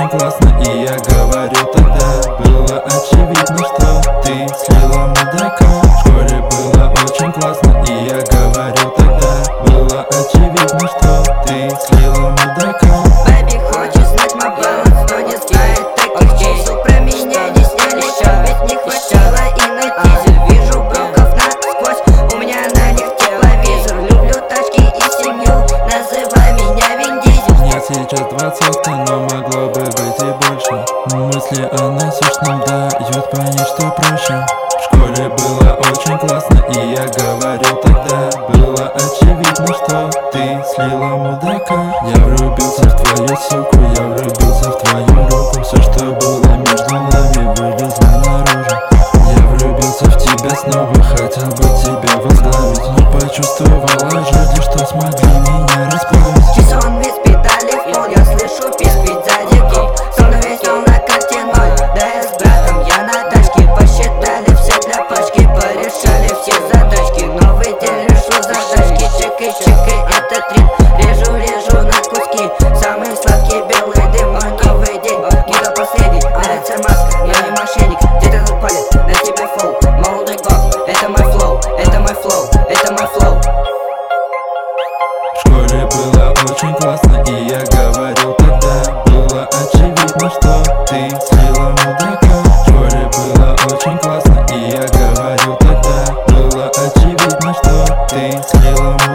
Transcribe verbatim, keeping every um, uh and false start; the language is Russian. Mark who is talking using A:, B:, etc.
A: очень классно, и я говорю тогда. Было очевидно, что ты слила мудака. В школе было очень классно, и я говорю тогда. Было очевидно, что ты слила мудака.
B: Бэби хочет знать мой баланс, но не знает таких чисел. Про меня не сняли счет, ведь не хватало и на дизель. Вижу броков насквозь, у меня на них телевизор. Люблю тачки и семью, называй меня Вин Дизель.
A: Мне сейчас двадцатка, но могло бы быть и больше. Мысли о насущном дают понять, что проще. В школе было очень классно, и я говорю тогда. Было очевидно, что ты слила мудака. Я влюбился в твою суку, я влюбился в твою руку. Все, что было между нами, вылезло наружу. Я влюбился в тебя снова, хотел бы тебя возглавить, но почувствовала жажду, что смогли меня расплавить.
B: Чесон весь педали в пол, я слышу писк, ведь сзади коп. Сон весел на карте ноль, да я с братом, я на тачке. Посчитали все для пачки, порешали все задачки. Новый день решу задачки, чекай, чекай этот ритм. Режу, режу на куски, самый сладкий белый дым. Мой новый день, не до последний, на лице маска, я не мошенник. Где-то тут палит, на тебе фол, молодой год. Это мой флоу, это мой флоу, это мой флоу.
A: В школе было очень классно, и я говорил тогда. Было очевидно, что ты слила мудака. В школе было очень классно, и я говорил тогда. Было очевидно, что ты слила мудака.